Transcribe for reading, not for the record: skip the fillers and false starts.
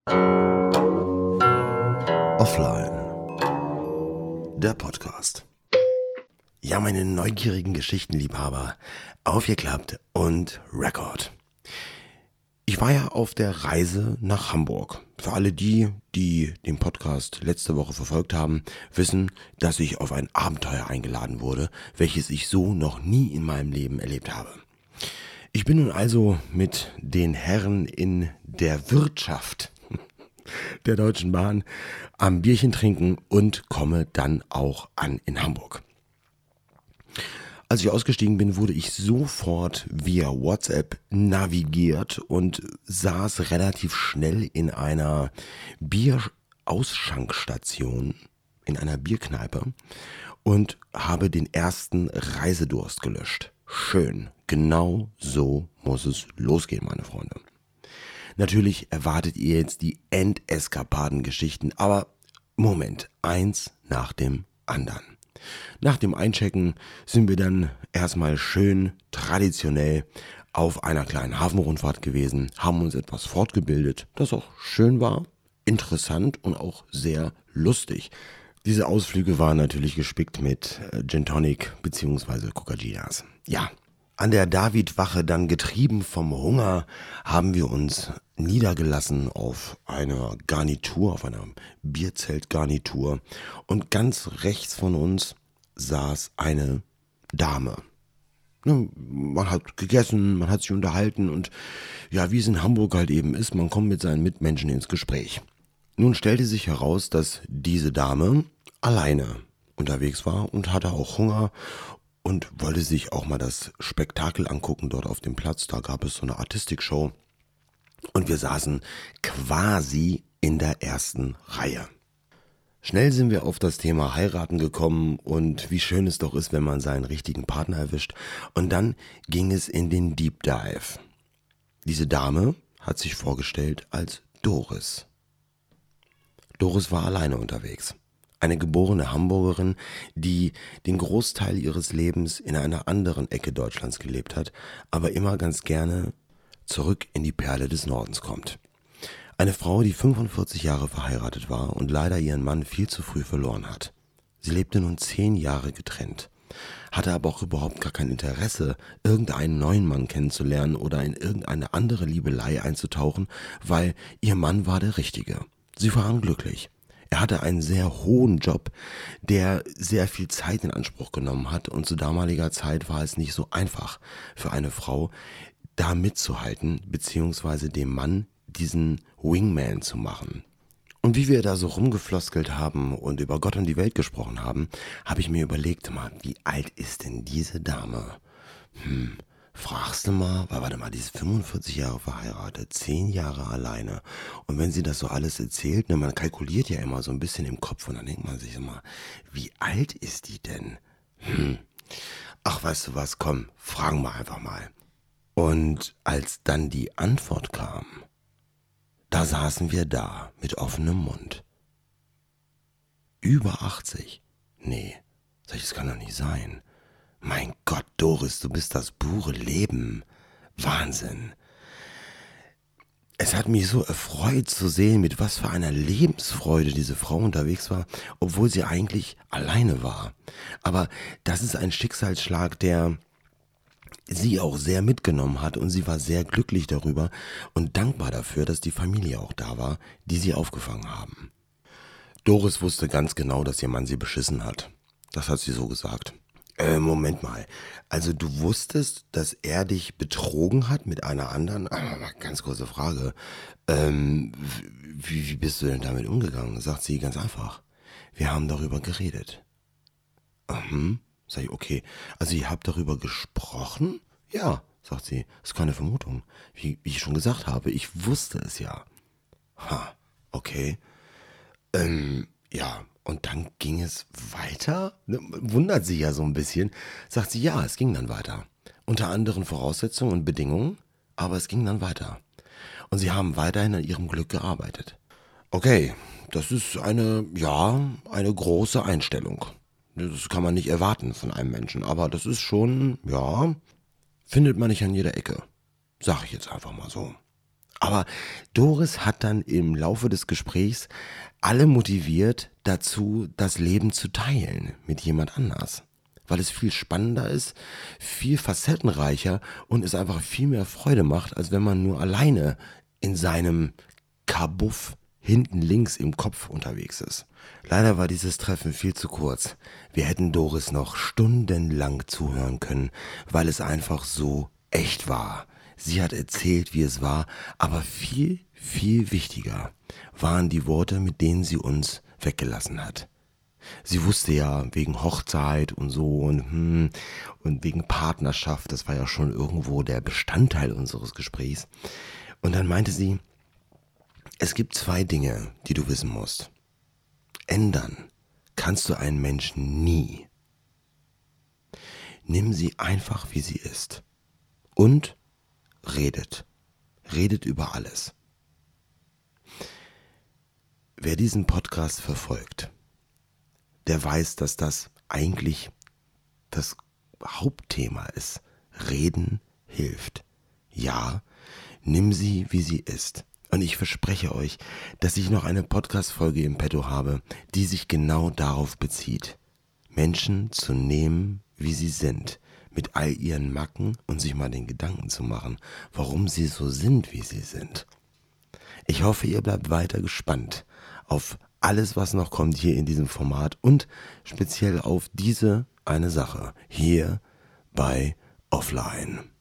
Offline. Der Podcast. Ja, meine neugierigen Geschichtenliebhaber, aufgeklappt und Record. Ich war ja auf der Reise nach Hamburg. Für alle die den Podcast letzte Woche verfolgt haben, wissen, dass ich auf ein Abenteuer eingeladen wurde, welches ich so noch nie in meinem Leben erlebt habe. Ich bin nun also mit den Herren in der Wirtschaft der Deutschen Bahn am Bierchen trinken und komme dann auch an in Hamburg. Als ich ausgestiegen bin, wurde ich sofort via WhatsApp navigiert und saß relativ schnell in einer Bierausschankstation, in einer Bierkneipe und habe den ersten Reisedurst gelöscht. Schön, genau so muss es losgehen, meine Freunde. Natürlich erwartet ihr jetzt die Endeskapaden-Geschichten, aber Moment, eins nach dem anderen. Nach dem Einchecken sind wir dann erstmal schön traditionell auf einer kleinen Hafenrundfahrt gewesen, haben uns etwas fortgebildet, das auch schön war, interessant und auch sehr lustig. Diese Ausflüge waren natürlich gespickt mit Gin Tonic bzw. Coca-Ginas. Ja, an der Davidwache dann getrieben vom Hunger haben wir uns niedergelassen auf einer Garnitur, auf einer Bierzeltgarnitur und ganz rechts von uns saß eine Dame. Man hat gegessen, man hat sich unterhalten und ja, wie es in Hamburg halt eben ist, man kommt mit seinen Mitmenschen ins Gespräch. Nun stellte sich heraus, dass diese Dame alleine unterwegs war und hatte auch Hunger und wollte sich auch mal das Spektakel angucken dort auf dem Platz. Da gab es so eine Artistikshow und wir saßen quasi in der ersten Reihe. Schnell sind wir auf das Thema Heiraten gekommen und wie schön es doch ist, wenn man seinen richtigen Partner erwischt. Und dann ging es in den Deep Dive. Diese Dame hat sich vorgestellt als Doris. Doris war alleine unterwegs. Eine geborene Hamburgerin, die den Großteil ihres Lebens in einer anderen Ecke Deutschlands gelebt hat, aber immer ganz gerne zurück in die Perle des Nordens kommt. Eine Frau, die 45 Jahre verheiratet war und leider ihren Mann viel zu früh verloren hat. Sie lebte nun 10 Jahre getrennt, hatte aber auch überhaupt gar kein Interesse, irgendeinen neuen Mann kennenzulernen oder in irgendeine andere Liebelei einzutauchen, weil ihr Mann war der Richtige. Sie waren glücklich. Er hatte einen sehr hohen Job, der sehr viel Zeit in Anspruch genommen hat und zu damaliger Zeit war es nicht so einfach für eine Frau, da mitzuhalten, beziehungsweise dem Mann diesen Wingman zu machen. Und wie wir da so rumgefloskelt haben und über Gott und die Welt gesprochen haben, habe ich mir überlegt, mal, wie alt ist denn diese Dame? Fragst du mal, weil warte mal, die ist 45 Jahre verheiratet, 10 Jahre alleine. Und wenn sie das so alles erzählt, man kalkuliert ja immer so ein bisschen im Kopf und dann denkt man sich immer, wie alt ist die denn? Ach, weißt du was, komm, fragen wir einfach mal. Und als dann die Antwort kam, da saßen wir da mit offenem Mund. Über 80? Nee, das kann doch nicht sein. Mein Gott, Doris, du bist das pure Leben. Wahnsinn. Es hat mich so erfreut zu sehen, mit was für einer Lebensfreude diese Frau unterwegs war, obwohl sie eigentlich alleine war. Aber das ist ein Schicksalsschlag, der sie auch sehr mitgenommen hat und sie war sehr glücklich darüber und dankbar dafür, dass die Familie auch da war, die sie aufgefangen haben. Doris wusste ganz genau, dass ihr Mann sie beschissen hat. Das hat sie so gesagt. Moment mal. Also du wusstest, dass er dich betrogen hat mit einer anderen? Ganz kurze Frage. Wie bist du denn damit umgegangen? Sagt sie ganz einfach. Wir haben darüber geredet. Sag ich, okay. Also ihr habt darüber gesprochen? Ja, sagt sie. Das ist keine Vermutung. Wie ich schon gesagt habe, ich wusste es ja. Okay. Ja. Und dann ging es weiter? Wundert sie ja so ein bisschen. Sagt sie, ja, es ging dann weiter. Unter anderen Voraussetzungen und Bedingungen, aber es ging dann weiter. Und sie haben weiterhin an ihrem Glück gearbeitet. Okay, das ist eine große Einstellung. Das kann man nicht erwarten von einem Menschen, aber das ist schon, findet man nicht an jeder Ecke. Sag ich jetzt einfach mal so. Aber Doris hat dann im Laufe des Gesprächs alle motiviert dazu, das Leben zu teilen mit jemand anders. Weil es viel spannender ist, viel facettenreicher und es einfach viel mehr Freude macht, als wenn man nur alleine in seinem Kabuff hinten links im Kopf unterwegs ist. Leider war dieses Treffen viel zu kurz. Wir hätten Doris noch stundenlang zuhören können, weil es einfach so echt war. Sie hat erzählt, wie es war, aber viel, viel wichtiger waren die Worte, mit denen sie uns weggelassen hat. Sie wusste ja wegen Hochzeit und so und wegen Partnerschaft, das war ja schon irgendwo der Bestandteil unseres Gesprächs. Und dann meinte sie, es gibt 2 Dinge, die du wissen musst. Ändern kannst du einen Menschen nie. Nimm sie einfach, wie sie ist. Und redet. Redet über alles. Wer diesen Podcast verfolgt, der weiß, dass das eigentlich das Hauptthema ist. Reden hilft. Ja, nimm sie, wie sie ist. Und ich verspreche euch, dass ich noch eine Podcast-Folge im Petto habe, die sich genau darauf bezieht. Menschen zu nehmen, wie sie sind, mit all ihren Macken und sich mal den Gedanken zu machen, warum sie so sind, wie sie sind. Ich hoffe, ihr bleibt weiter gespannt auf alles, was noch kommt hier in diesem Format und speziell auf diese eine Sache hier bei Offline.